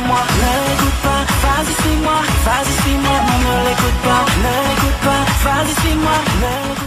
suis-moi, ne l'écoute pas, vas-y suis-moi, non ne l'écoute pas, ne l'écoute pas, vas-y suis-moi, ne l'écoute pas.